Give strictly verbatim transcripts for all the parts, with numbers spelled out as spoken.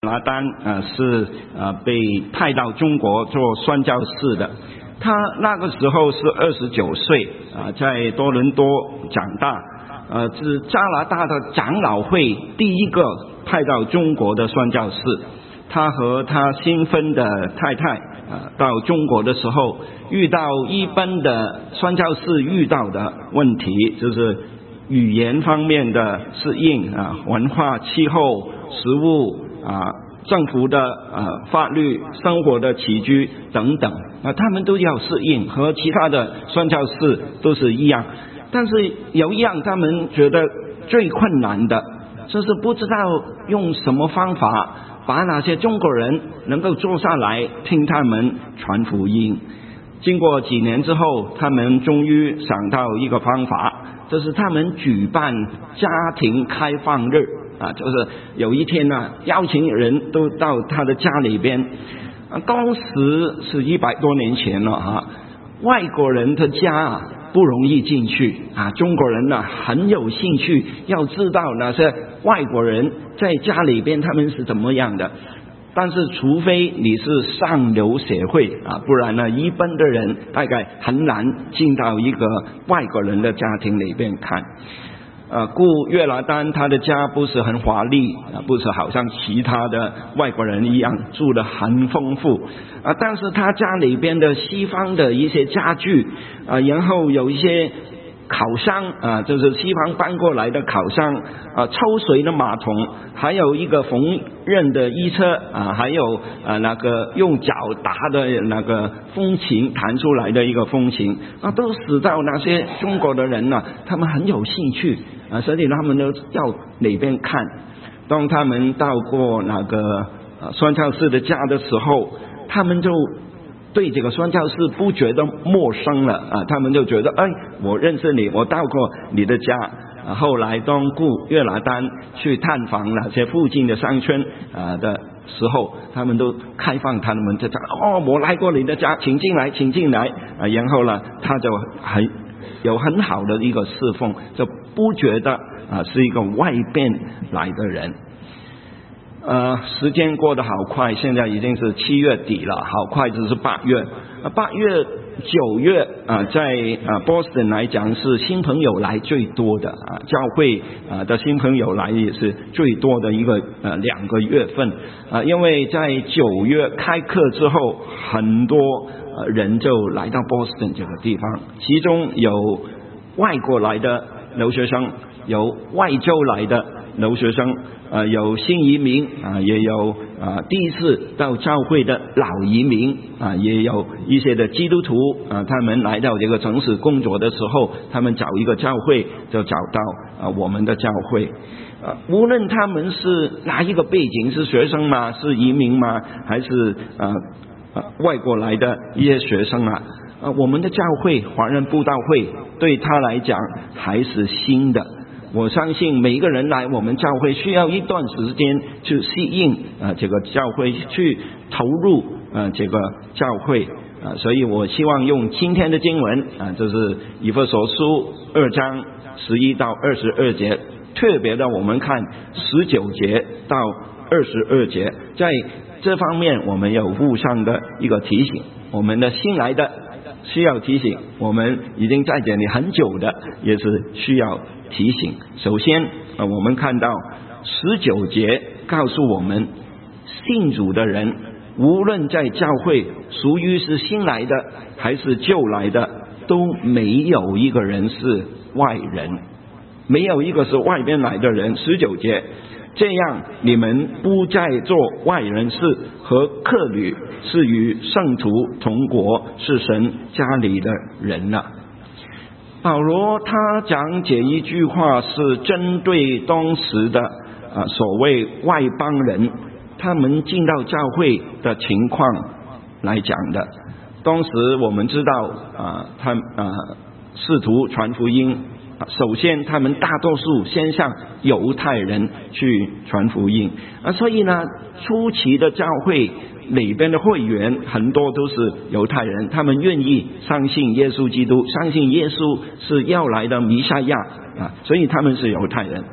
拿丹呃是呃被派到中国做宣教士的，他那个时候是二十九岁啊，在多伦多长大，呃是加拿大的长老会第一个派到中国的宣教士。他和他新婚的太太啊到中国的时候，遇到一般的宣教士遇到的问题，就是语言方面的适应啊，文化、气候、食物啊，政府的呃法律、生活的起居等等啊，他们都要适应，和其他的宣教士都是一样。但是有一样他们觉得最困难的，就是不知道用什么方法把那些中国人能够坐下来听他们传福音。经过几年之后，他们终于想到一个方法，就是他们举办家庭开放日啊，就是有一天呢、啊，邀请人都到他的家里边。啊，当时是一百多年前了哈、啊，外国人的家啊不容易进去啊，中国人呢、啊、很有兴趣要知道那些外国人在家里边他们是怎么样的。但是除非你是上流社会啊，不然呢，一般的人大概很难进到一个外国人的家庭里边看。呃，故约拿丹他的家不是很华丽啊，不是好像其他的外国人一样住得很丰富啊，但是他家里边的西方的一些家具啊，然后有一些烤箱啊，就是西方搬过来的烤箱啊，抽水的马桶，还有一个缝纫的衣车啊，还有啊那个用脚打的那个风琴弹出来的一个风琴啊，都使到那些中国的人呢、啊，他们很有兴趣啊，所以他们都要哪边看。当他们到过那个呃宣教士的家的时候，他们就对这个宣教士不觉得陌生了啊，他们就觉得哎，我认识你，我到过你的家。啊、后来当顾约拿丹去探访那些附近的乡村啊的时候，他们都开放他们的家，哦，我来过你的家，请进来，请进来啊。然后呢，他就很有很好的一个侍奉，就不觉得啊是一个外边来的人。呃，时间过得好快，现在已经是七月底了，好快就是八月。啊，八月、九月啊，在啊波士顿来讲是新朋友来最多的啊，教会啊的新朋友来也是最多的一个呃两个月份啊，因为在九月开课之后，很多呃人就来到波士顿这个地方，其中有外国来的留学生，有外州来的留学生。呃，有新移民啊，也有啊第一次到教会的老移民啊，也有一些的基督徒啊，他们来到这个城市工作的时候，他们找一个教会就找到啊我们的教会。啊，无论他们是哪一个背景，是学生吗？是移民吗？还是啊啊外国来的一些学生啊？啊，我们的教会华人布道会对他来讲还是新的。我相信每一个人来我们教会需要一段时间去适应啊这个教会，去投入啊这个教会啊，所以我希望用今天的经文啊，就是以弗所书二章十一到二十二节，特别的我们看十九节到二十二节，在这方面我们有互相的一个提醒，我们的新来的需要提醒，我们已经在这里很久的也是需要提醒。首先呃，我们看到十九节告诉我们，信主的人无论在教会属于是新来的还是旧来的，都没有一个人是外人，没有一个是外边来的人。十九节，这样你们不再做外人，是和客旅，是与圣徒同国，是神家里的人了。保罗他讲这一句话是针对当时的啊所谓外邦人，他们进到教会的情况来讲的。当时我们知道啊，他啊试图传福音，首先他们大多数先向犹太人去传福音啊，所以呢，初期的教会里边的会员很多都是犹太人，他们愿意相信耶稣基督，相信耶稣是要来的弥赛亚啊，所以他们是犹太人。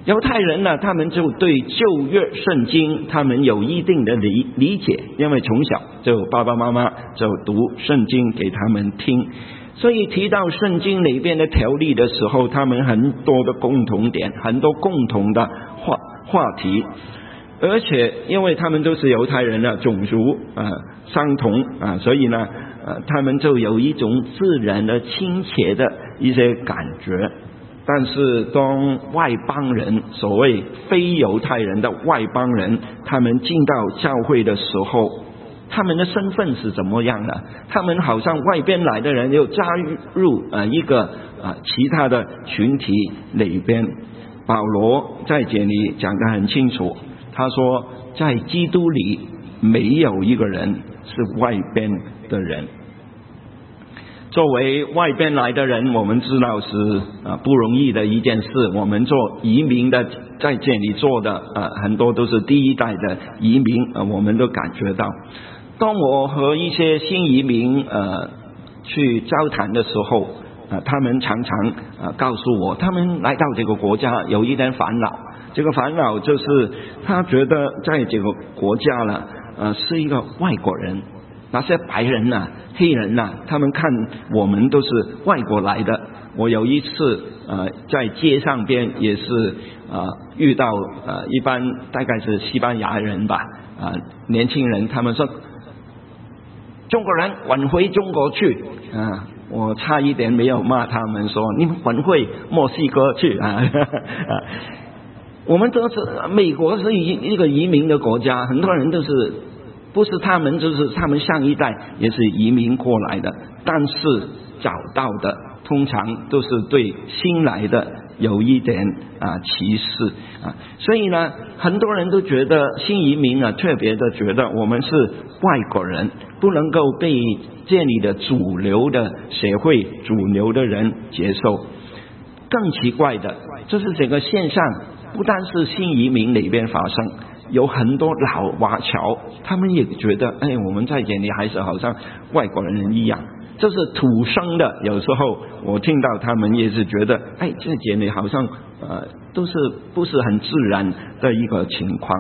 犹太人呢，他们就对旧约圣经他们有一定的理理解，因为从小就爸爸妈妈就读圣经给他们听，所以提到圣经里边的条例的时候，他们很多的共同点，很多共同的话话题，而且因为他们都是犹太人的种族啊、呃、相同啊，所以呢呃他们就有一种自然的亲切的一些感觉。但是当外邦人，所谓非犹太人的外邦人，他们进到教会的时候，他们的身份是怎么样的？他们好像外边来的人又加入呃一个呃其他的群体里边。保罗在这里讲得很清楚，他说在基督里没有一个人是外边的人。作为外边来的人，我们知道是啊不容易的一件事。我们做移民的，在这里做的啊很多都是第一代的移民，啊我们都感觉到。当我和一些新移民呃去交谈的时候，啊他们常常啊告诉我，他们来到这个国家有一点烦恼。这个烦恼就是他觉得在这个国家呢，呃是一个外国人。那些白人呐、啊、黑人呐、啊，他们看我们都是外国来的。我有一次呃在街上边也是呃遇到呃一般大概是西班牙人吧啊、呃、年轻人，他们说中国人滚回中国去啊，我差一点没有骂他们说你们滚回墨西哥去啊啊！我们都是美国是一个移民的国家，很多人都是。不是他们，就是他们上一代也是移民过来的，但是找到的通常都是对新来的有一点啊歧视啊，所以呢，很多人都觉得新移民啊，特别的觉得我们是外国人，不能够被这里的主流的社会、主流的人接受。更奇怪的，就是这个现象不单是新移民里边发生。有很多老华侨，他们也觉得，哎，我们在这里还是好像外国人一样。就是土生的，有时候我听到他们也是觉得，哎，在这里好像呃都是不是很自然的一个情况，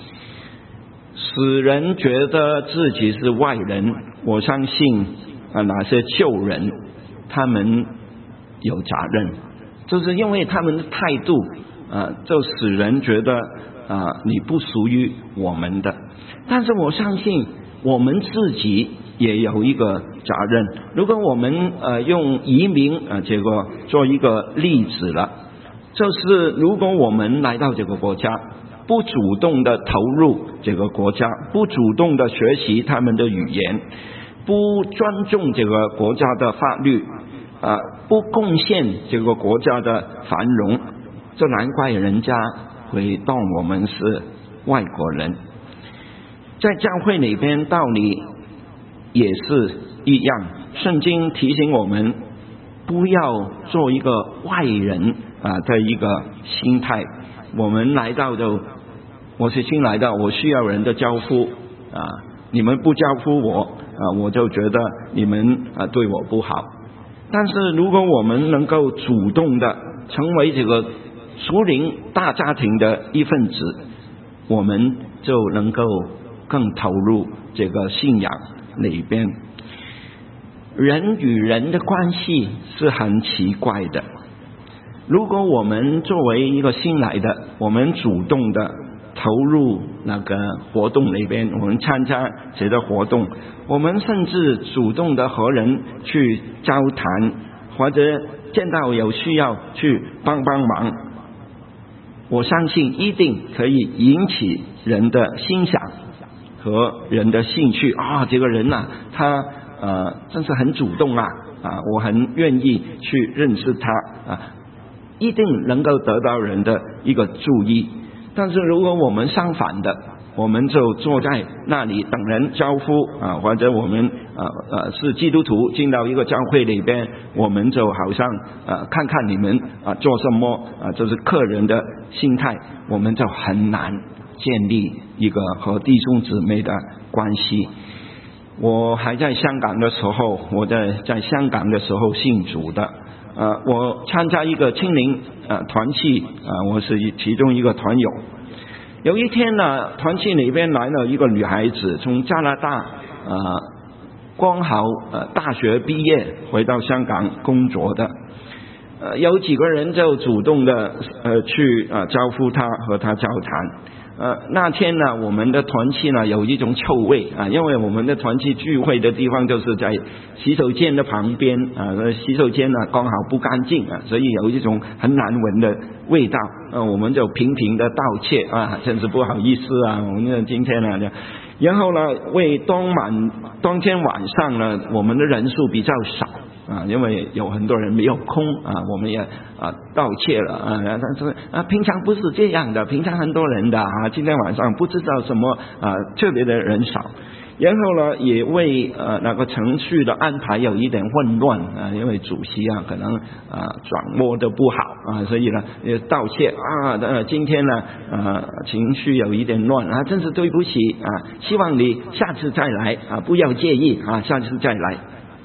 使人觉得自己是外人。我相信啊，那些旧人他们有责任，就是因为他们的态度啊，就使人觉得。啊，你不属于我们的，但是我相信我们自己也有一个责任。如果我们呃用移民啊这个做一个例子了，就是如果我们来到这个国家，不主动的投入这个国家，不主动的学习他们的语言，不尊重这个国家的法律啊，不贡献这个国家的繁荣，这难怪人家会当我们是外国人。在教会里边道理也是一样，圣经提醒我们不要做一个外人啊的一个心态。我们来到的，我是新来的，我需要人的交付啊，你们不交付我啊，我就觉得你们啊对我不好。但是如果我们能够主动的成为这个属灵大家庭的一份子，我们就能够更投入这个信仰里边。人与人的关系是很奇怪的，如果我们作为一个新来的，我们主动的投入那个活动里边，我们参加这个活动，我们甚至主动的和人去交谈，或者见到有需要去帮帮忙，我相信一定可以引起人的欣赏和人的兴趣啊！这个人啊，他呃真是很主动啊啊！我很愿意去认识他啊，一定能够得到人的一个注意。但是如果我们相反的，我们就坐在那里等人招呼啊，或者我们呃呃是基督徒进到一个教会里边，我们就好像呃看看你们啊做什么啊，就是客人的心态，我们就很难建立一个和弟兄姊妹的关系。我还在香港的时候，我在在香港的时候信主的， 呃，我参加一个青年呃团契啊、呃，我是其中一个团友。有一天呢，团契里边来了一个女孩子，从加拿大呃刚好呃大学毕业回到香港工作的。呃，有几个人就主动的呃去呃招呼她和她交谈。呃，那天呢，我们的团契呢有一种臭味啊，因为我们的团契聚会的地方就是在洗手间的旁边啊，洗手间呢刚好不干净啊，所以有一种很难闻的味道。呃，我们就频频的道歉啊，真是不好意思啊，我们今天呢，然后呢，为当晚当天晚上呢，我们的人数比较少。啊，因为有很多人没有空啊，我们也啊道歉了啊，但是啊，平常不是这样的，平常很多人的啊，今天晚上不知道什么啊，特别的人少，然后呢，也为呃那个程序的安排有一点混乱啊，因为主席啊可能啊掌握的不好啊，所以呢也道歉啊，呃今天呢呃情绪有一点乱啊，真是对不起啊，希望你下次再来啊，不要介意啊，下次再来。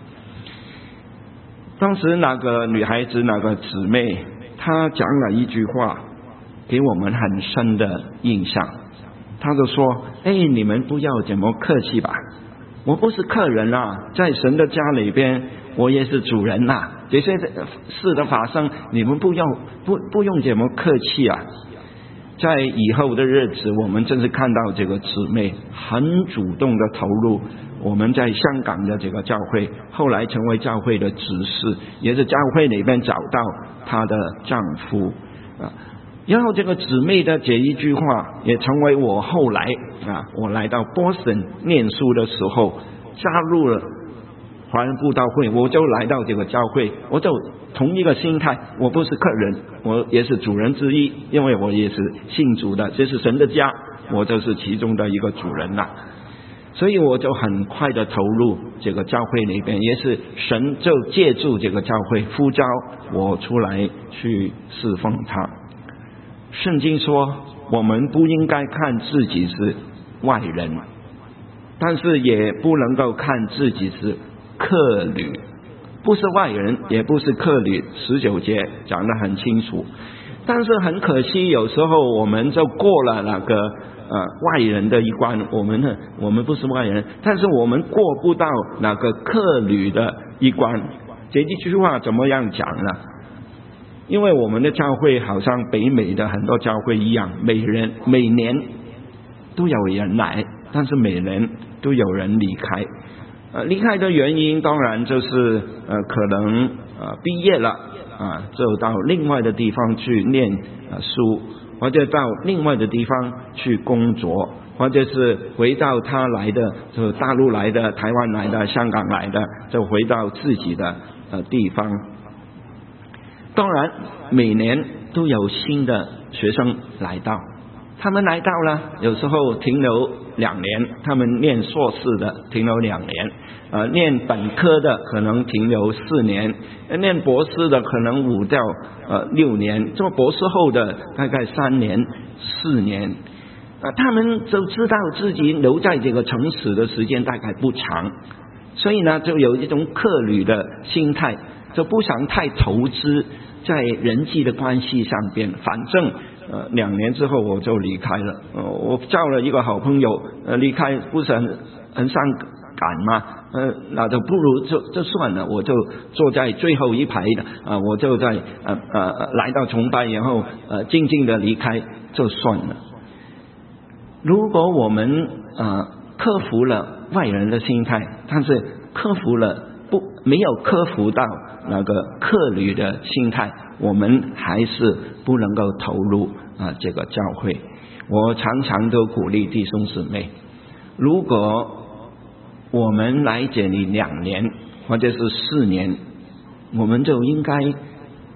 当时那个女孩子那个姊妹她讲了一句话给我们很深的印象，她就说，哎，你们不要这么客气吧，我不是客人啊，在神的家里边我也是主人呐、啊，这些事的发生你们不要不不用这么客气啊。在以后的日子，我们真是看到这个姊妹很主动的投入我们在香港的这个教会，后来成为教会的执事，也是教会里面找到她的丈夫啊。然后这个姊妹的这一句话也成为我后来啊，我来到波士顿念书的时候加入了华人布道会，我就来到这个教会，我就同一个心态，我不是客人，我也是主人之一，因为我也是信主的，这是神的家，我就是其中的一个主人啦。所以我就很快的投入这个教会里边，也是神就借助这个教会呼召我出来去侍奉他。圣经说我们不应该看自己是外人，但是也不能够看自己是客旅，不是外人也不是客旅，十九节讲得很清楚。但是很可惜，有时候我们就过了那个呃外人的一关，我们呢我们不是外人，但是我们过不到那个客旅的一关。这一句话怎么样讲呢？因为我们的教会好像北美的很多教会一样，每人每年都有人来，但是每年都有人离开。呃，离开的原因当然就是呃可能呃毕业了啊，就到另外的地方去念呃书，或者到另外的地方去工作，或者是回到他来的，就大陆来的、台湾来的、香港来的，就回到自己的呃地方。当然每年都有新的学生来到，他们来到了，有时候停留两年，他们念硕士的停留两年，呃，念本科的可能停留四年，念博士的可能五到呃六年，做博士后的大概三年四年，呃，他们就知道自己留在这个城市的时间大概不长，所以呢，就有一种客旅的心态，就不想太投资在人际的关系上边，反正呃，两年之后我就离开了。呃，我交了一个好朋友，呃，离开不是很很伤感吗？呃，那就不如就就算了，我就坐在最后一排的，啊、呃，我就在呃呃来到崇拜，然后呃静静的离开就算了。如果我们呃克服了外人的心态，但是克服了不没有克服到那个客旅的心态，我们还是不能够投入啊、呃、这个教会。我常常都鼓励弟兄姊妹，如果我们来这里两年或者是四年，我们就应该转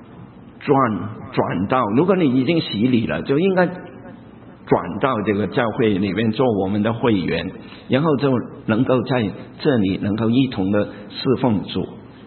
转到，如果你已经洗礼了，就应该转到这个教会里面做我们的会员，然后就能够在这里能够一同的侍奉主。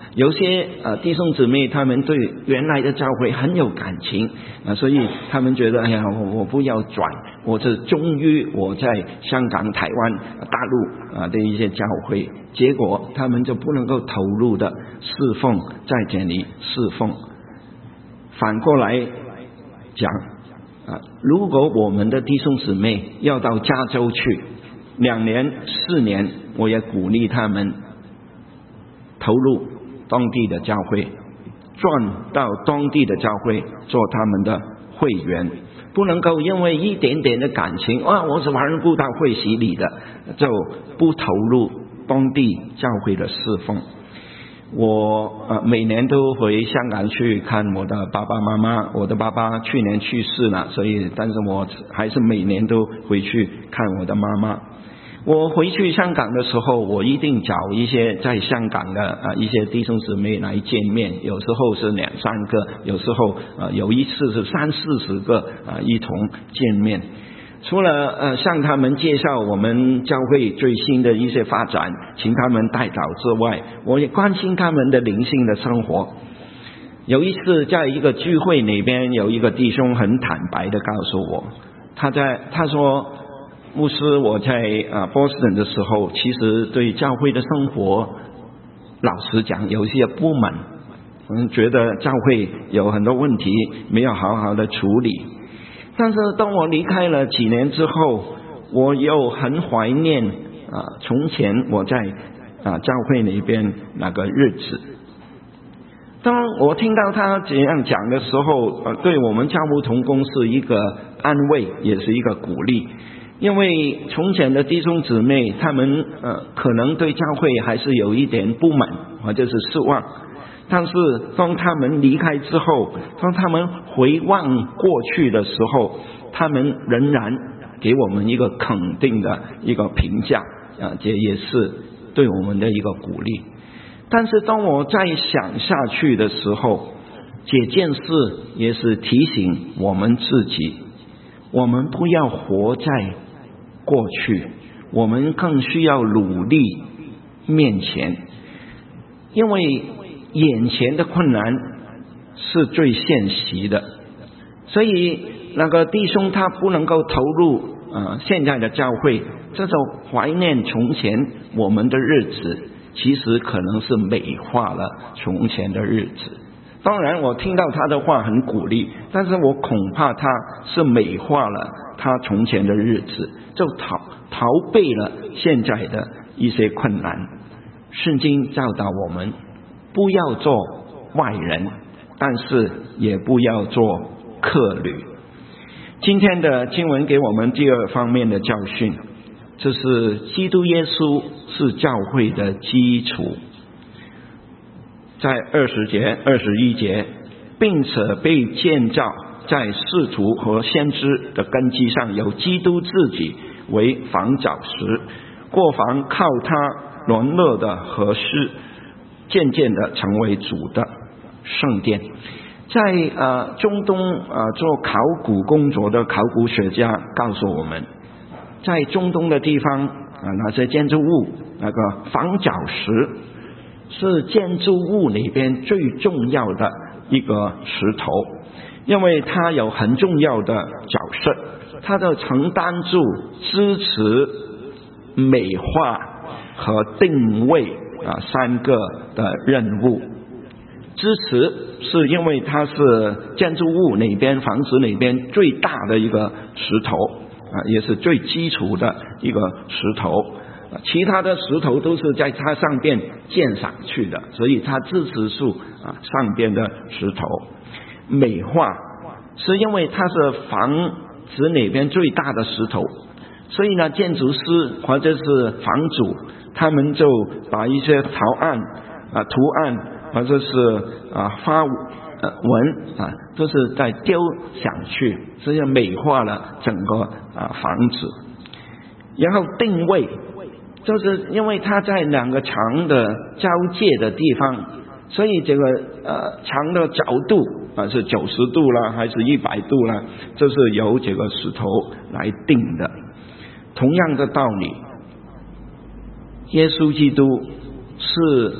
有些呃弟兄姊妹他们对原来的教会很有感情啊，所以他们觉得哎呀，我我不要转，我是忠于我在香港、台湾、大陆啊的一些教会，结果他们就不能够投入的侍奉在这里侍奉。反过来讲啊，如果我们的弟兄姊妹要到加州去两年、四年，我也鼓励他们投入当地的教会，转到当地的教会做他们的会员，不能够因为一点点的感情啊，我是华人布道会洗礼的，就不投入当地教会的侍奉。我呃每年都回香港去看我的爸爸妈妈，我的爸爸去年去世了，所以但是我还是每年都回去看我的妈妈。我回去香港的时候，我一定找一些在香港的啊一些弟兄姊妹来见面，有时候是两三个，有时候呃有一次是三四十个啊一同见面。除了呃向他们介绍我们教会最新的一些发展，请他们带祷之外，我也关心他们的灵性的生活。有一次在一个聚会里边，有一个弟兄很坦白的告诉我，他在他说，牧师，我在啊波士顿的时候，其实对教会的生活老实讲有一些不满，嗯，觉得教会有很多问题没有好好的处理。但是当我离开了几年之后，我又很怀念啊从前我在啊教会那边那个日子。当我听到他这样讲的时候，呃，对我们教牧同工是一个安慰，也是一个鼓励。因为从前的弟兄姊妹，他们呃可能对教会还是有一点不满或者是失望，但是当他们离开之后，当他们回望过去的时候，他们仍然给我们一个肯定的一个评价啊，这也是对我们的一个鼓励。但是当我再想下去的时候，这件事也是提醒我们自己，我们不要活在过去，我们更需要努力面前，因为眼前的困难是最现实的。所以那个弟兄他不能够投入呃现在的教会，这种怀念从前我们的日子，其实可能是美化了从前的日子。当然我听到他的话很鼓励，但是我恐怕他是美化了他从前的日子，就逃逃避了现在的一些困难。圣经教导我们不要做外人，但是也不要做客旅。今天的经文给我们第二方面的教训，这是基督耶稣是教会的基础。在二十节、二十一节，并且被建造在使徒和先知的根基上，有基督自己为房角石，过房靠他沦落的和适，渐渐的成为主的圣殿。在呃中东呃做考古工作的考古学家告诉我们，在中东的地方啊、呃、那些建筑物，那个房角石是建筑物里边最重要的一个石头，因为它有很重要的角色，它就承担住支持、美化和定位啊三个的任务。支持是因为它是建筑物里边、房子里边最大的一个石头啊，也是最基础的一个石头。其他的石头都是在它上边建上去的，所以它支持树啊上边的石头。美化是因为它是房子里边最大的石头，所以呢建筑师或者是房主，他们就把一些图案啊图案或者是啊花呃纹啊都是在丢上去，所以美化了整个啊房子。然后定位就是因为它在两个墙的交界的地方，所以这个呃墙的角度啊是九十度啦，还是一百度啦，这是由这个石头来定的。同样的道理，耶稣基督是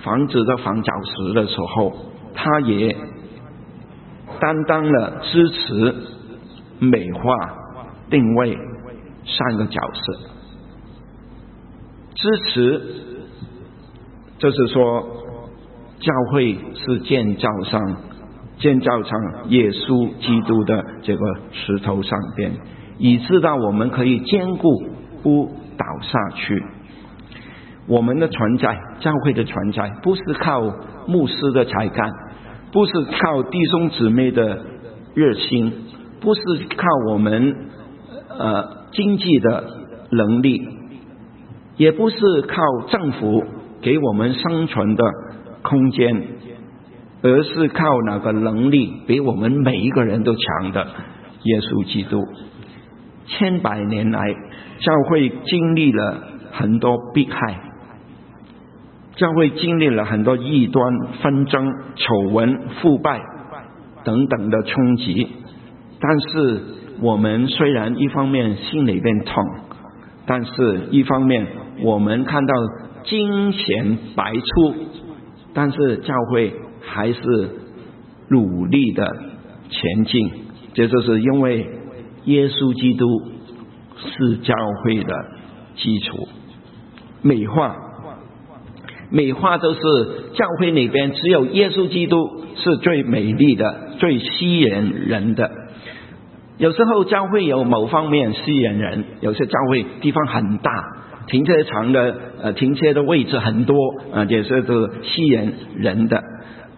房子的房角石的时候，他也担当了支持、美化、定位三个角色。支持就是说，教会是建造上建造上耶稣基督的这个石头上边，以致到我们可以坚固不倒下去。我们的存在，教会的存在，不是靠牧师的才干，不是靠弟兄姊妹的热心，不是靠我们呃经济的能力，也不是靠政府给我们生存的空间，而是靠那个能力比我们每一个人都强的耶稣基督。千百年来，教会经历了很多迫害，教会经历了很多异端、纷争、丑闻、腐败等等的冲击。但是我们虽然一方面心里边痛，但是一方面我们看到金钱百出，但是教会还是努力的前进。这就是因为耶稣基督是教会的基础。美化美化就是教会里边只有耶稣基督是最美丽的、最吸引人的。有时候教会有某方面吸引人，有些教会地方很大，停车场的呃停车的位置很多啊、呃，也是都吸引人的。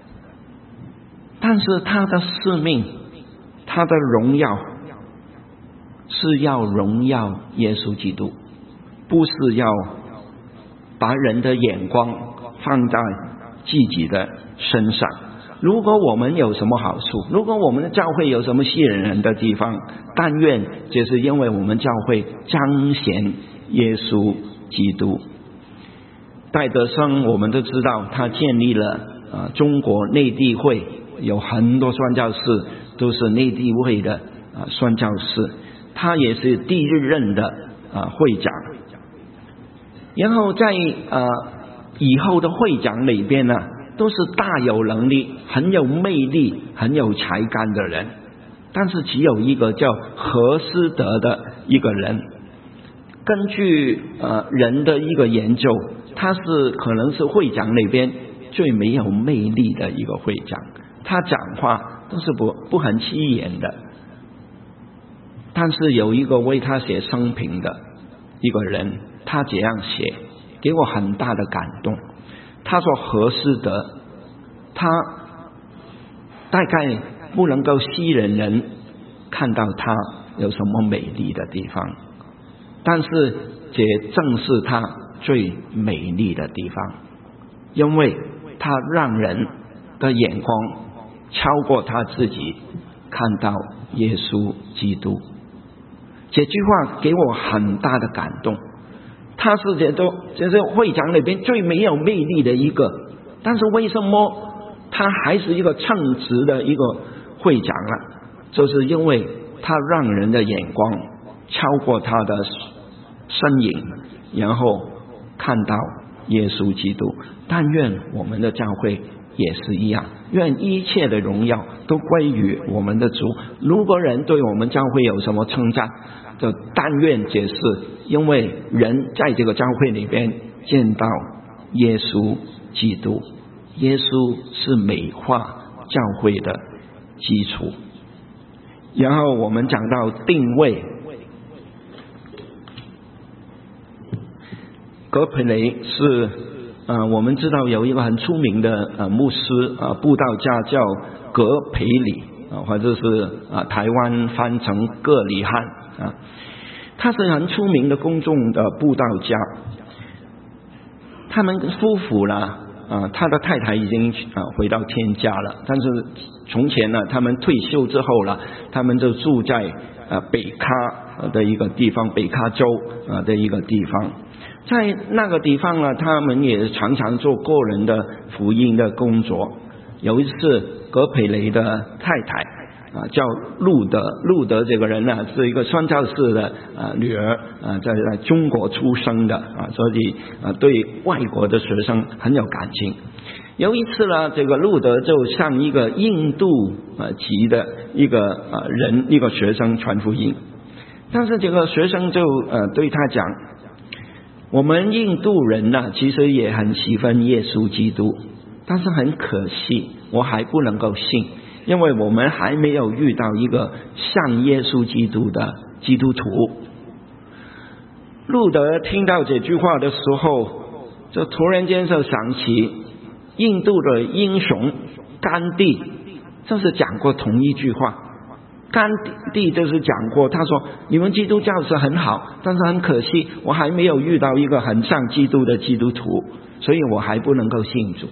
但是他的使命，他的荣耀是要荣耀耶稣基督，不是要把人的眼光放在自己的身上。如果我们有什么好处，如果我们的教会有什么吸引人的地方，但愿就是因为我们教会彰显耶稣基督。戴德生我们都知道，他建立了呃中国内地会，有很多宣教士都是内地会的啊、呃、宣教士，他也是第一任的啊、呃、会长。然后在呃以后的会长里边呢，都是大有能力、很有魅力、很有才干的人，但是只有一个叫何思德的一个人。根据呃人的一个研究，他是可能是会长里边最没有魅力的一个会长，他讲话都是不不很起眼的。但是有一个为他写生平的一个人，他这样写，给我很大的感动。他说何思德，他大概不能够吸引人看到他有什么美丽的地方，但是这正是他最美丽的地方，因为他让人的眼光超过他自己，看到耶稣基督。这句话给我很大的感动。他是这都这是会长里边最没有魅力的一个，但是为什么他还是一个称职的一个会长啊？就是因为他让人的眼光超过他的身影，然后看到耶稣基督。但愿我们的教会也是一样，愿一切的荣耀都归于我们的主。如果人对我们教会有什么称赞，就但愿解释，因为人在这个教会里边见到耶稣基督，耶稣是美化教会的基础。然后我们讲到定位，葛培雷是呃，我们知道有一个很出名的呃牧师啊、呃，布道家叫葛培理啊、呃，或者是啊、呃、台湾翻成葛理翰啊，他是很出名的公众的布道家。他们夫妇呢啊、呃，他的太太已经啊、呃、回到天家了，但是从前呢，他们退休之后了，他们就住在呃北卡的一个地方，北卡州啊的一个地方。在那个地方呢，他们也常常做个人的福音的工作。有一次，葛培雷的太太啊，叫路德。路德这个人呢，是一个宣教士的啊女儿啊，在在中国出生的啊，所以啊对外国的学生很有感情。有一次呢，这个路德就向一个印度啊籍的一个啊人一个学生传福音，但是这个学生就呃对他讲，我们印度人呢其实也很喜欢耶稣基督，但是很可惜我还不能够信，因为我们还没有遇到一个像耶稣基督的基督徒。路德听到这句话的时候，就突然间就想起印度的英雄甘地，就是讲过同一句话。甘地就是讲过，他说你们基督教是很好，但是很可惜我还没有遇到一个很像基督的基督徒，所以我还不能够信主。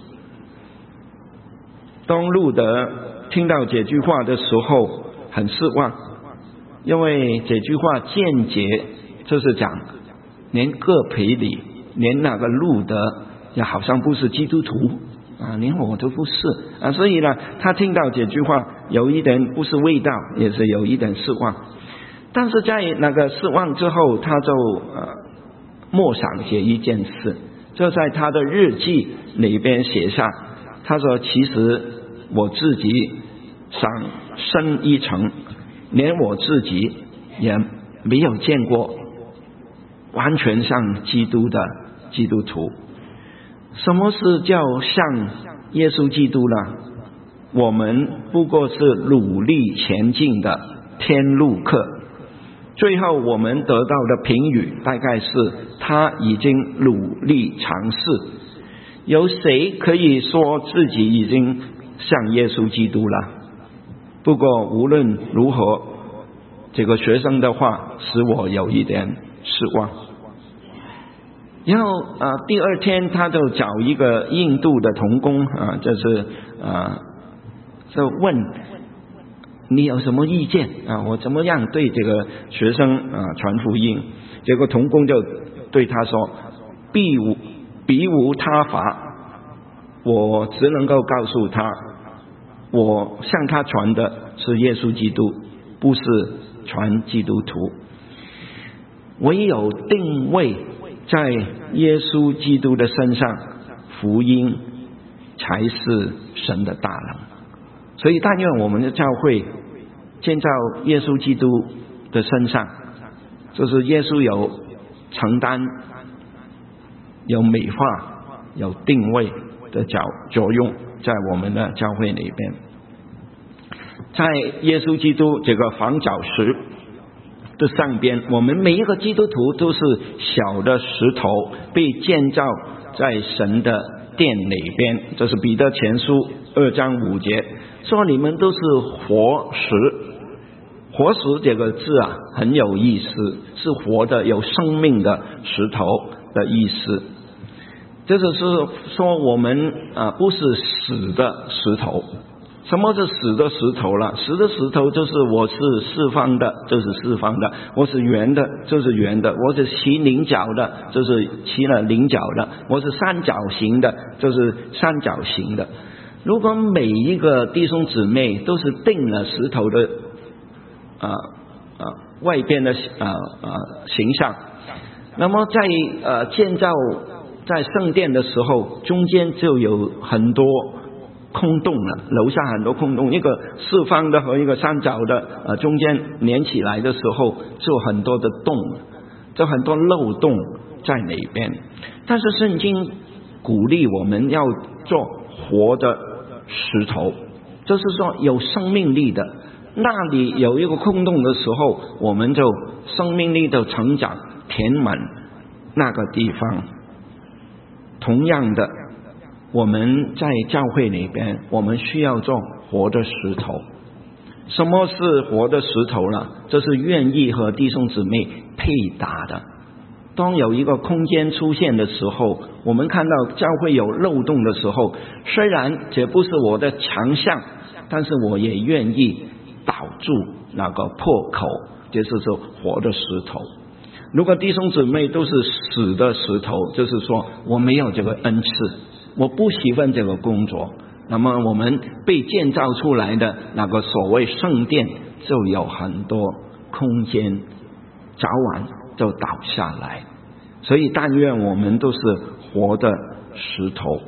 当路德听到这句话的时候很失望，因为这句话间接就是讲连各培里连那个路德也好像不是基督徒啊，连我都不是啊，所以呢他听到这句话有一点不是味道，也是有一点失望。但是在那个失望之后，他就呃默想这一件事，就在他的日记里边写下，他说其实我自己想深一层，连我自己也没有见过完全像基督的基督徒。什么是叫像耶稣基督呢？我们不过是努力前进的天路客，最后我们得到的评语大概是他已经努力尝试。有谁可以说自己已经像耶稣基督了？不过无论如何，这个学生的话使我有一点失望。然后啊、呃，第二天他就找一个印度的同工啊，就是啊，就问你有什么意见啊？我怎么样对这个学生啊传福音？结果同工就对他说：“必无别无他法，我只能够告诉他，我向他传的是耶稣基督，不是传基督徒。唯有定位在耶稣基督的身上，福音才是神的大能。所以但愿我们的教会建造耶稣基督的身上，就是耶稣有承担、有美化、有定位的作用在我们的教会里边。在耶稣基督这个房角石的上边，我们每一个基督徒都是小的石头，被建造在神的殿里边。这是彼得前书二章五节说，你们都是活石。活石这个字啊很有意思，是活的有生命的石头的意思。这就是说我们啊不是死的石头。什么是死的石头了？死的石头就是我是四方的，就是四方的；我是圆的，就是圆的；我是齐棱角的，就是齐了棱角的；我是三角形的，就是三角形的。如果每一个弟兄姊妹都是定了石头的啊啊外边的啊啊形象，那么在呃建造在圣殿的时候，中间就有很多空洞了，楼下很多空洞，一个四方的和一个三角的呃中间连起来的时候就很多的洞，就很多漏洞在里边。但是圣经鼓励我们要做活的石头，就是说有生命力的，那里有一个空洞的时候，我们就生命力的成长填满那个地方。同样的，我们在教会里边，我们需要做活的石头。什么是活的石头呢？这是愿意和弟兄姊妹配搭的。当有一个空间出现的时候，我们看到教会有漏洞的时候，虽然这不是我的强项，但是我也愿意堵住那个破口，就是说活的石头。如果弟兄姊妹都是死的石头，就是说我没有这个恩赐，我不喜欢这个工作， 那么我们被建造出来的那个所谓圣殿就有很多空间，早晚就倒下来。所以但愿我们都是活的石头。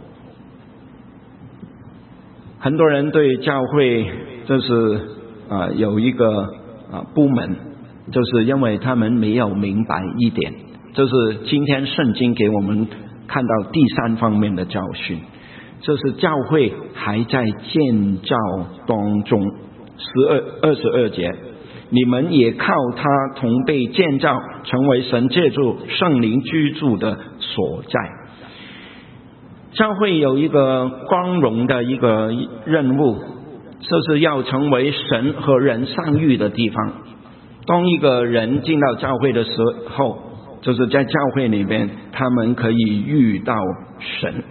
很多人对教会就是呃有一个呃不满，就是因为他们没有明白一点，就是今天圣经给我们看到第三方面的教训，就是教会还在建造当中。十二二十二节，你们也靠他同被建造，成为神借助圣灵居住的所在。教会有一个光荣的一个任务，就是要成为神和人相遇的地方。当一个人进到教会的时候，就是在教会里边他们可以遇到神，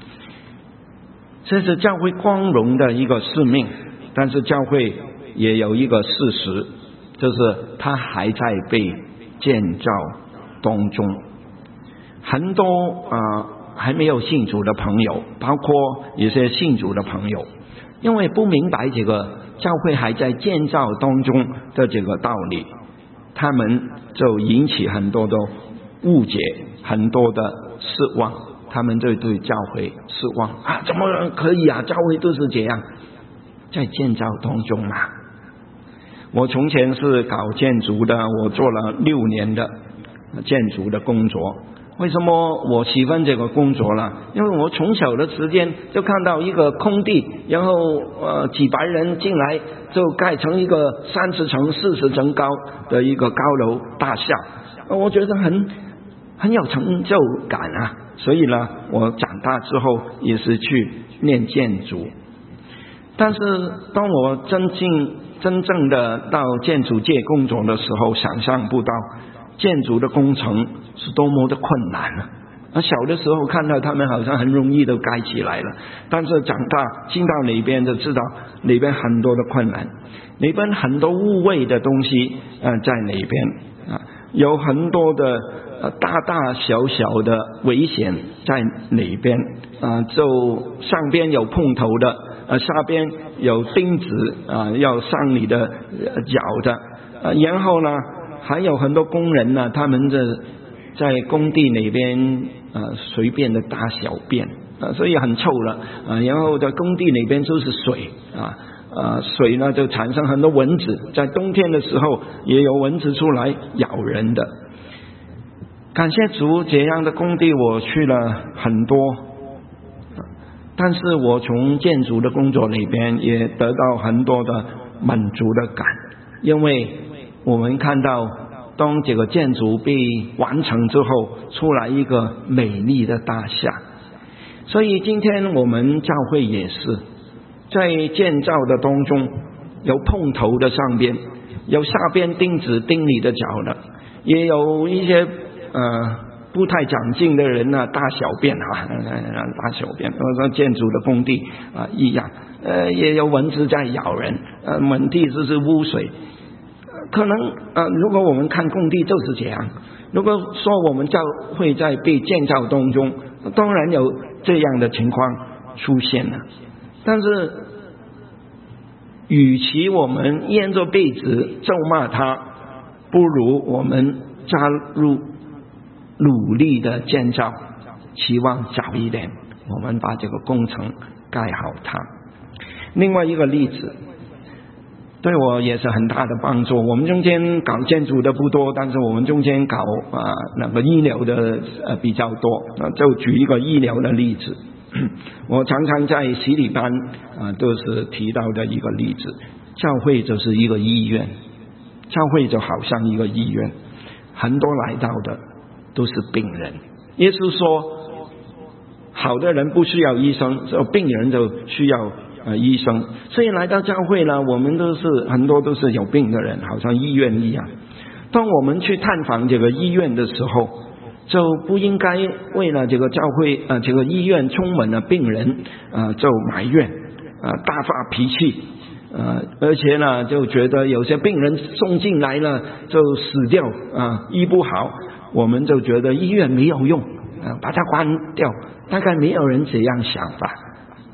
这是教会光荣的一个使命。但是教会也有一个事实，就是它还在被建造当中。很多啊、呃、还没有信主的朋友，包括一些信主的朋友，因为不明白这个教会还在建造当中的这个道理，他们就引起很多的误解，很多的失望，他们就对教会失望啊，怎么可以啊？教会都是这样，在建造当中嘛。我从前是搞建筑的，我做了六年的建筑的工作。为什么我喜欢这个工作呢？因为我从小的时间就看到一个空地，然后呃几百人进来就盖成一个三十层四十层高的一个高楼大厦，我觉得很很有成就感啊。所以呢，我长大之后也是去念建筑。但是当我真正真正的到建筑界工作的时候，想象不到建筑的工程是多么的困难啊！而小的时候看到他们好像很容易都盖起来了，但是长大进到里边就知道里边很多的困难，里边很多无谓的东西呃在里边啊，有很多的呃大大小小的危险在里边啊，就上边有碰头的，呃下边有钉子啊要上你的脚的，呃然后呢还有很多工人呢，他们这在工地里边呃随便的大小便啊，所以很臭了啊。然后在工地里边就是水啊，呃水呢就产生很多蚊子，在冬天的时候也有蚊子出来咬人的。感谢主，这样的工地我去了很多，但是我从建筑的工作里边也得到很多的满足的感，因为我们看到当这个建筑被完成之后，出来一个美丽的大厦。所以今天我们教会也是在建造的当中，有碰头的上边，有下边钉子钉你的脚的，也有一些呃不太长进的人呢、啊，大小便啊，大小便，说建筑的工地啊一样，呃也有蚊子在咬人，呃满地就是污水。可能呃，如果我们看工地就是这样。如果说我们教会在被建造当中，当然有这样的情况出现了。但是，与其我们咽着被子咒骂他，不如我们加入努力的建造，期望早一点，我们把这个工程盖好它。另外一个例子。对我也是很大的帮助。我们中间搞建筑的不多，但是我们中间搞啊那个医疗的呃比较多。啊，就举一个医疗的例子，我常常在洗礼班啊都是提到的一个例子。教会就是一个医院，教会就好像一个医院，很多来到的都是病人。耶稣说，好的人不需要医生，就病人就需要。呃，医生，所以来到教会呢，我们都是很多都是有病的人，好像医院一样。当我们去探访这个医院的时候，就不应该为了这个教会呃这个医院充满了病人呃就埋怨啊、呃、大发脾气呃而且呢就觉得有些病人送进来了就死掉啊、呃、医不好，我们就觉得医院没有用啊、呃、把它关掉。大概没有人这样想吧。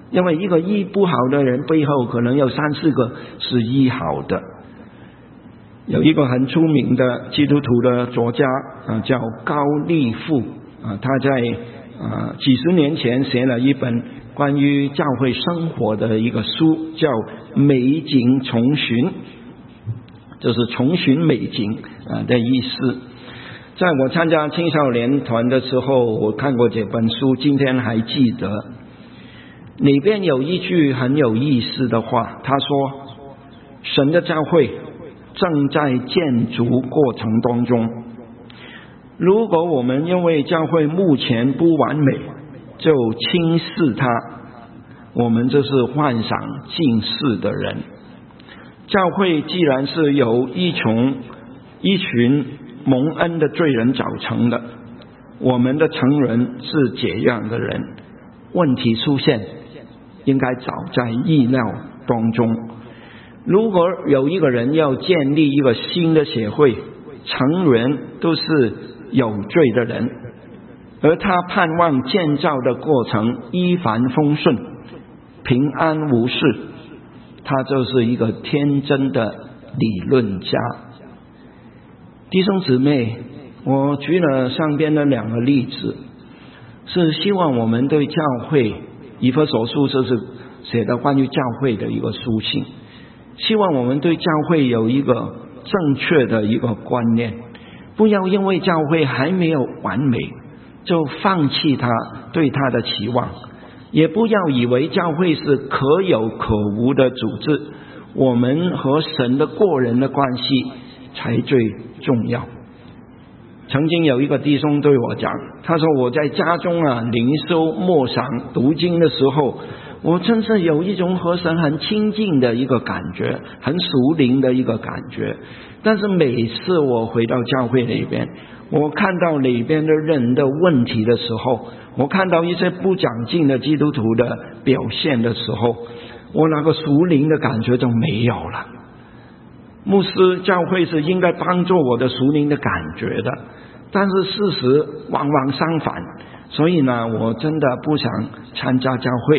因为一个医不好的人背后可能有三四个是医好的。有一个很出名的基督徒的作家啊，叫高利富啊，他在啊几十年前写了一本关于教会生活的一个书，叫《美景重寻》，就是重寻美景啊的意思。在我参加青少年团的时候，我看过这本书，今天还记得。里边有一句很有意思的话，他说：神的教会正在建筑过程当中，如果我们因为教会目前不完美就轻视它，我们就是幻想近视的人。教会既然是由一群一群蒙恩的罪人造成的，我们的成人是这样的人，问题出现应该早在意料当中。如果有一个人要建立一个新的协会，成员都是有罪的人，而他盼望建造的过程一帆风顺，平安无事，他就是一个天真的理论家。弟兄姊妹，我举了上边的两个例子，是希望我们对教会，以弗所书就是写的关于教会的一个书信，希望我们对教会有一个正确的一个观念，不要因为教会还没有完美就放弃它对它的期望，也不要以为教会是可有可无的组织，我们和神的个人的关系才最重要。曾经有一个弟兄对我讲，他说我在家中啊灵修默想读经的时候，我真是有一种和神很亲近的一个感觉，很属灵的一个感觉。但是每次我回到教会里边，我看到里边的人的问题的时候，我看到一些不长进的基督徒的表现的时候，我那个属灵的感觉就没有了。牧师教会是应该帮助我的属灵的感觉的，但是事实往往相反，所以呢，我真的不想参加教会。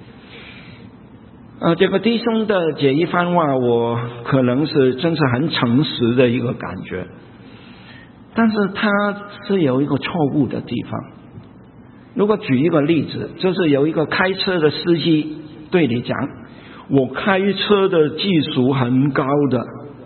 呃，这个弟兄的这一番话，我可能是真是很诚实的一个感觉，但是他是有一个错误的地方。如果举一个例子，就是有一个开车的司机对你讲，我开车的技术很高的，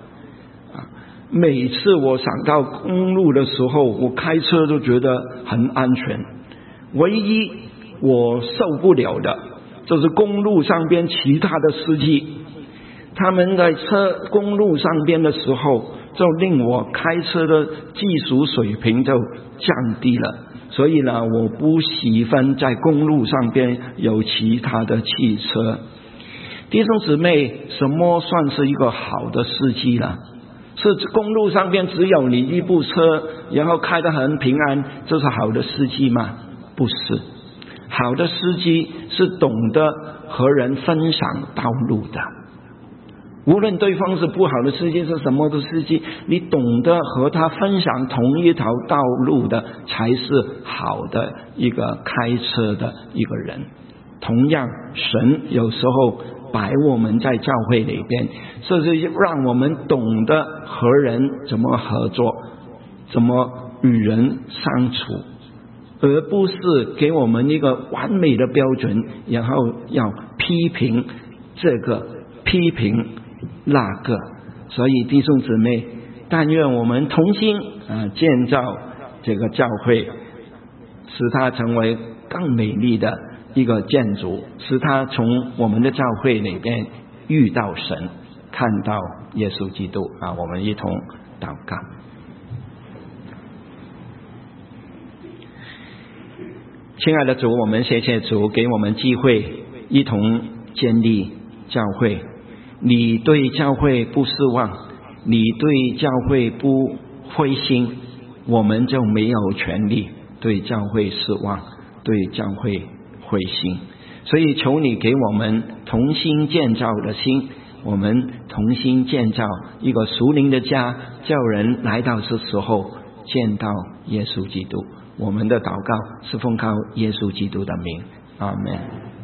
每次我上到公路的时候，我开车都觉得很安全，唯一我受不了的就是公路上边其他的司机，他们在车公路上边的时候，就令我开车的技术水平就降低了。所以呢，我不喜欢在公路上边有其他的汽车。弟兄姊妹，什么算是一个好的司机呢？是公路上边只有你一部车，然后开得很平安，就是好的司机吗？不是。好的司机是懂得和人分享道路的，无论对方是不好的司机是什么的司机，你懂得和他分享同一条道路的才是好的一个开车的一个人。同样，神有时候摆我们在教会里边，甚至让我们懂得和人怎么合作，怎么与人相处，而不是给我们一个完美的标准，然后要批评这个批评那个。所以弟兄姊妹，但愿我们同心啊建造这个教会，使它成为更美丽的一个建筑，使它从我们的教会里边遇到神，看到耶稣基督啊！我们一同祷告。亲爱的主，我们谢谢主给我们机会一同建立教会。你对教会不失望，你对教会不灰心，我们就没有权利对教会失望，对教会灰心。所以求你给我们同心建造的心，我们同心建造一个属灵的家，叫人来到这时候见到耶稣基督。我们的祷告是奉靠耶稣基督的名，阿们。